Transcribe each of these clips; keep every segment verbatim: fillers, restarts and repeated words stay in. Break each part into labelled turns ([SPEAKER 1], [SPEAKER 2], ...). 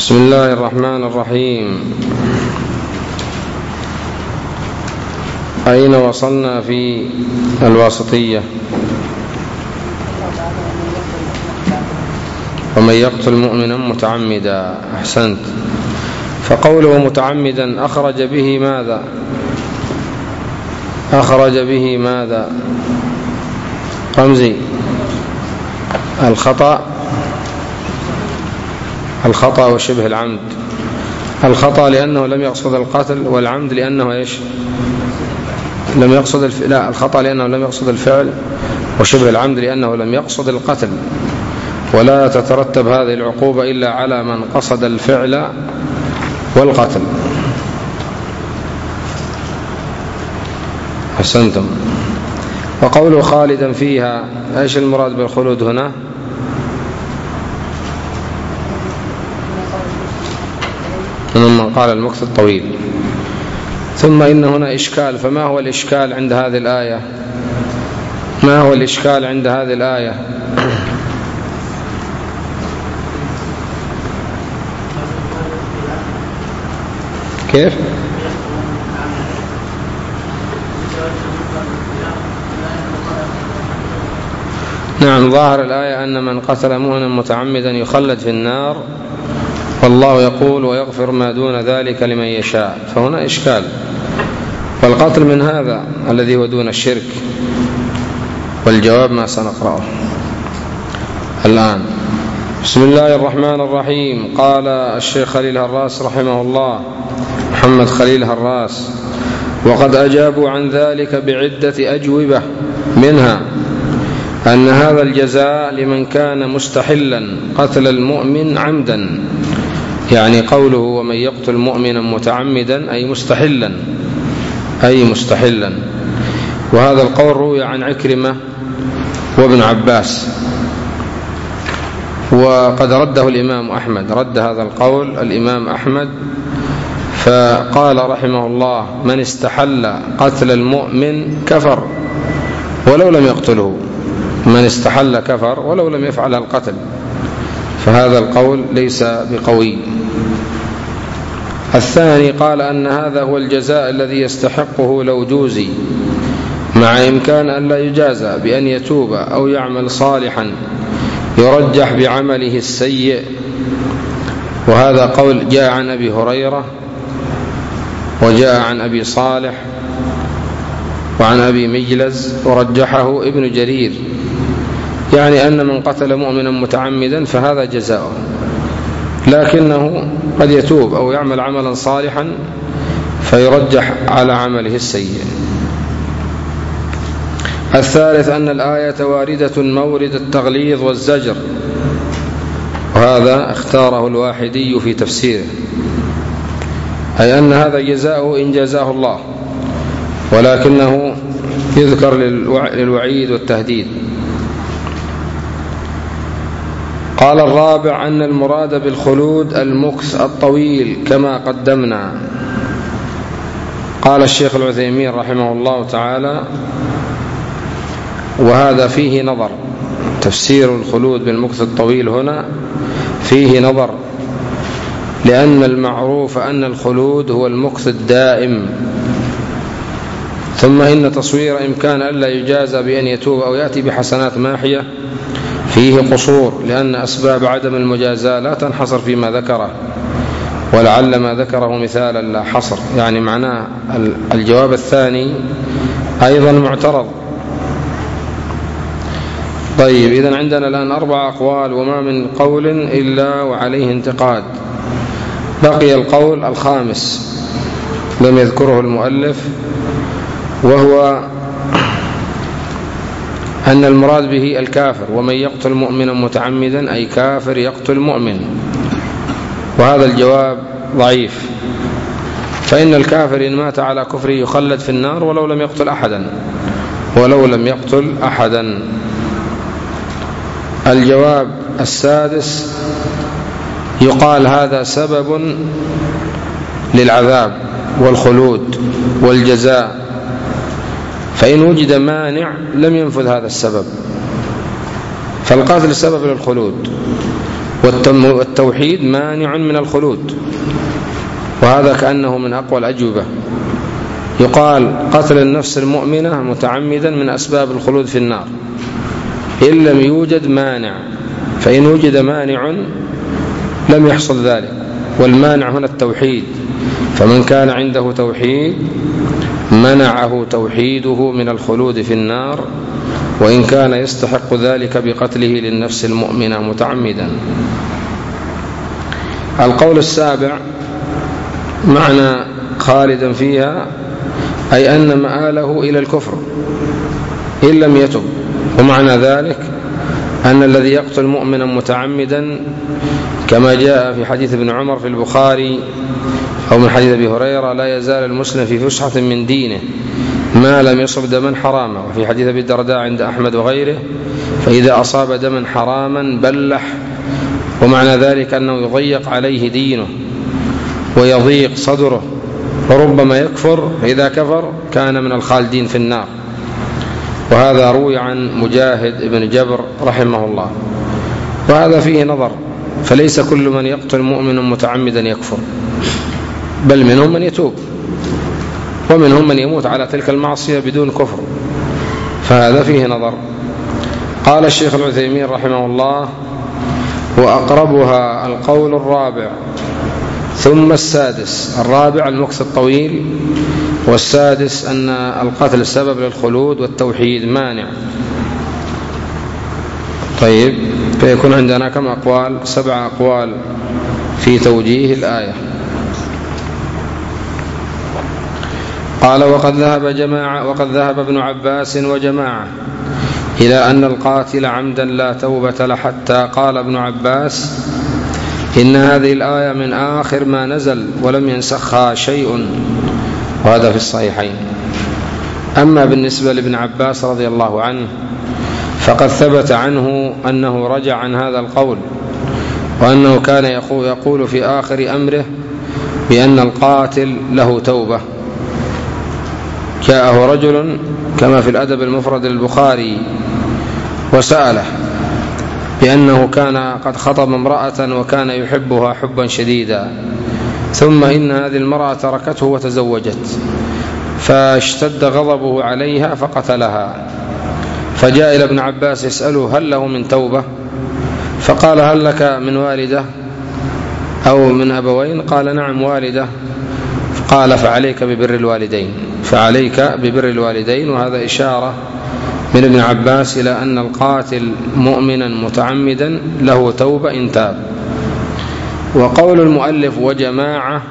[SPEAKER 1] بسم الله الرحمن الرحيم. أين وصلنا في الواسطية؟ ومن يقتل مؤمنا متعمدا. أحسنت. فقوله متعمدا أخرج به ماذا؟ أخرج به ماذا؟ رمزي. الخطأ الخطأ وشبه العمد. الخطأ لأنه لم يقصد القتل، والعمد لأنه إيش؟ لم يقصد الف... لا الخطأ لأنه لم يقصد الفعل، وشبه العمد لأنه لم يقصد القتل. ولا تترتب هذه العقوبة إلا على من قصد الفعل والقتل. أحسنتم. وقوله خالدا فيها، إيش المراد بالخلود هنا؟ من قال المكث الطويل. ثم إن هنا إشكال، فما هو الإشكال عند هذه الآية؟ ما هو الإشكال عند هذه الآية؟ كيف؟ نعم، ظاهر الآية أن من قتل مؤمنا متعمدا يخلد في النار، والله يقول ويغفر ما دون ذلك لمن يشاء، فهنا إشكال. والقتل من هذا الذي هو دون الشرك، والجواب ما سنقرأه الآن. بسم الله الرحمن الرحيم. قال الشيخ خليل هراس رحمه الله، محمد خليل هراس: وقد أجابوا عن ذلك بعدة أجوبة، منها أن هذا الجزاء لمن كان مستحلا قتل المؤمن عمدا، يعني قوله ومن يقتل مؤمنا متعمدا أي مستحلا أي مستحلا وهذا القول روي عن عكرمة وابن عباس، وقد رده الإمام أحمد، رد هذا القول الإمام أحمد، فقال رحمه الله: من استحل قتل المؤمن كفر ولو لم يقتله، من استحل كفر ولو لم يفعل القتل، فهذا القول ليس بقوي. الثاني قال أن هذا هو الجزاء الذي يستحقه لو جوزي، مع إمكان أن لا يجازى بأن يتوب أو يعمل صالحا يرجح بعمله السيء، وهذا قول جاء عن أبي هريرة وجاء عن أبي صالح وعن أبي مجلز، ورجحه ابن جرير، يعني أن من قتل مؤمنا متعمدا فهذا جزاؤه، لكنه قد يتوب أو يعمل عملا صالحا فيرجح على عمله السيء. الثالث أن الآية واردة مورد التغليظ والزجر، وهذا اختاره الواحدي في تفسيره، أي أن هذا جزاؤه إن جزاه الله، ولكنه يذكر للوعيد والتهديد. قال الرابع أن المراد بالخلود المكث الطويل كما قدمنا. قال الشيخ العثيمين رحمه الله تعالى: وهذا فيه نظر، تفسير الخلود بالمكث الطويل هنا فيه نظر، لأن المعروف أن الخلود هو المكث الدائم، ثم إن تصوير إمكان ألا يجازى بأن يتوب أو يأتي بحسنات ماحية فيه قصور، لأن أسباب عدم المجازاة لا تنحصر فيما ذكره، ولعل ما ذكره مثالا لا حصر، يعني معناه الجواب الثاني أيضا معترض. طيب، إذن عندنا الآن أربع أقوال، وما من قول إلا وعليه انتقاد. بقي القول الخامس لم يذكره المؤلف، وهو أن المراد به الكافر، ومن يقتل مؤمنا متعمدا أي كافر يقتل مؤمن، وهذا الجواب ضعيف، فإن الكافر إن مات على كفره يخلد في النار ولو لم يقتل أحدا ولو لم يقتل أحدا. الجواب السادس: يقال هذا سبب للعذاب والخلود والجزاء، فإن وجد مانع لم ينفذ هذا السبب، فالقتل سبب للخلود، والتوحيد مانع من الخلود، وهذا كأنه من أقوى الأجوبة. يقال قتل النفس المؤمنة متعمدا من أسباب الخلود في النار إن لم يوجد مانع، فإن وجد مانع لم يحصل ذلك، والمانع هنا التوحيد، فمن كان عنده توحيد منعه توحيده من الخلود في النار، وإن كان يستحق ذلك بقتله للنفس المؤمنة متعمدا. القول السابع معنى خالدا فيها أي أن مآله إلى الكفر إن لم يتب، ومعنى ذلك أن الذي يقتل مؤمنا متعمدا كما جاء في حديث ابن عمر في البخاري أو من حديث أبي هريرة لا يزال المسلم في فسحة من دينه ما لم يصب دما حراما، وفي حديث أبي الدرداء عند أحمد وغيره فإذا أصاب دما حراما بلح، ومعنى ذلك أنه يضيق عليه دينه ويضيق صدره وربما يكفر، فإذا كفر كان من الخالدين في النار. وهذا روي عن مجاهد بن جبر رحمه الله. وهذا فيه نظر، فليس كل من يقتل مؤمنا متعمدا يكفر، بل منهم من يتوب ومنهم من يموت على تلك المعصية بدون كفر، فهذا فيه نظر. قال الشيخ العثيمين رحمه الله: وأقربها القول الرابع ثم السادس. الرابع المكث الطويل، والسادس أن القتل سبب للخلود والتوحيد مانع. طيب، فيكون عندنا كم أقوال؟ سبع أقوال في توجيه الآية. قال: وقد ذهب جماعة وقد ذهب ابن عباس وجماعة إلى أن القاتل عمدا لا توبة له، حتى قال ابن عباس: إن هذه الآية من آخر ما نزل ولم ينسخها شيء، وهذا في الصحيحين. أما بالنسبة لابن عباس رضي الله عنه فقد ثبت عنه أنه رجع عن هذا القول، وأنه كان يقول في آخر أمره بأن القاتل له توبة. جاءه رجل كما في الأدب المفرد للبخاري وسأله بأنه كان قد خطب امرأة وكان يحبها حبا شديدا، ثم إن هذه المرأة تركته وتزوجت، فاشتد غضبه عليها فقتلها، فجاء إلى ابن عباس يسأله: هل له من توبة؟ فقال: هل لك من والدة أو من أبوين؟ قال: نعم والدة. قال: فعليك ببر الوالدين فعليك ببر الوالدين. وهذا إشارة من ابن عباس إلى أن القاتل مؤمنا متعمدا له توبة إن تاب. وقول المؤلف وجماعة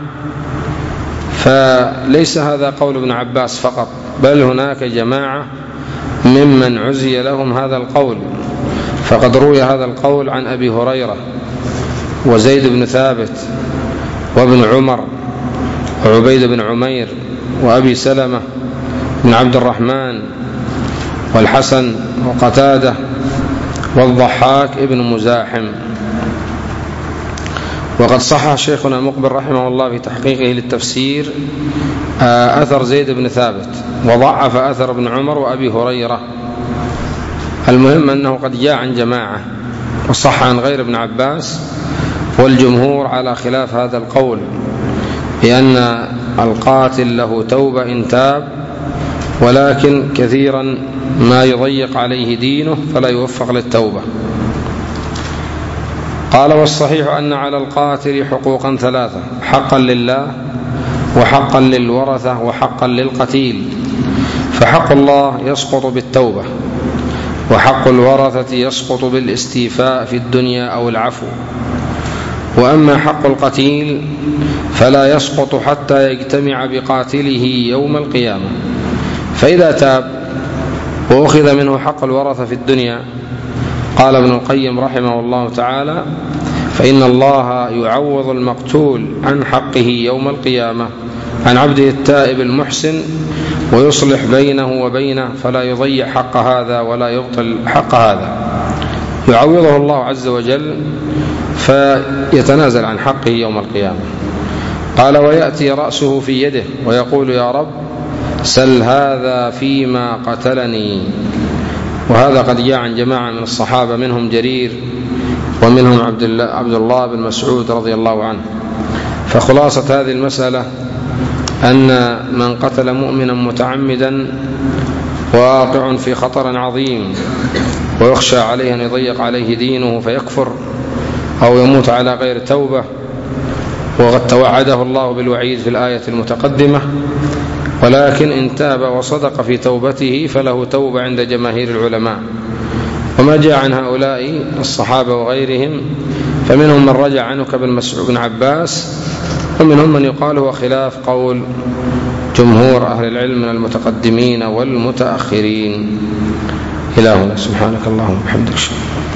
[SPEAKER 1] فليس هذا قول ابن عباس فقط، بل هناك جماعة ممن عزي لهم هذا القول، فقد روي هذا القول عن أبي هريرة وزيد بن ثابت وابن عمر وعبيد بن عمير وأبي سلمة بن عبد الرحمن والحسن وقتادة والضحاك ابن مزاحم. وقد صحح شيخنا مقبل رحمه الله في تحقيقه للتفسير أثر زيد بن ثابت، وضعف أثر ابن عمر وأبي هريرة. المهم أنه قد جاء عن جماعة وصح عن غير ابن عباس، والجمهور على خلاف هذا القول بأن القاتل له توبة إن تاب، ولكن كثيرا ما يضيق عليه دينه فلا يوفق للتوبة. قال: والصحيح أن على القاتل حقوقا ثلاثة: حقا لله وحقا للورثة وحقا للقتيل. فحق الله يسقط بالتوبة، وحق الورثة يسقط بالاستيفاء في الدنيا أو العفو. وأما حق القتيل فلا يسقط حتى يجتمع بقاتله يوم القيامة، فإذا تاب وأخذ منه حق الورثة في الدنيا، قال ابن القيم رحمه الله تعالى: فإن الله يعوض المقتول عن حقه يوم القيامة عن عبده التائب المحسن، ويصلح بينه وبينه، فلا يضيع حق هذا ولا يبطل حق هذا، يعوضه الله عز وجل فيتنازل عن حقه يوم القيامة. قال: ويأتي رأسه في يده ويقول: يا رب سل هذا فيما قتلني. وهذا قد جاء عن جماعة من الصحابة منهم جرير ومنهم عبد الله, عبد الله بن مسعود رضي الله عنه. فخلاصة هذه المسألة أن من قتل مؤمنا متعمدا واقع في خطر عظيم ويخشى عليه أن يضيق عليه دينه فيكفر أو يموت على غير توبة، وقد توعده الله بالوعيد في الآية المتقدمة، ولكن إن تاب وصدق في توبته فله توبة عند جماهير العلماء. وما جاء عن هؤلاء الصحابة وغيرهم فمنهم من رجع عنه كابن مسعود بن عباس، ومنهم من يقال هو خلاف قول جمهور أهل العلم من المتقدمين والمتأخرين. إلى هنا، سبحانك اللهم وبحمدك.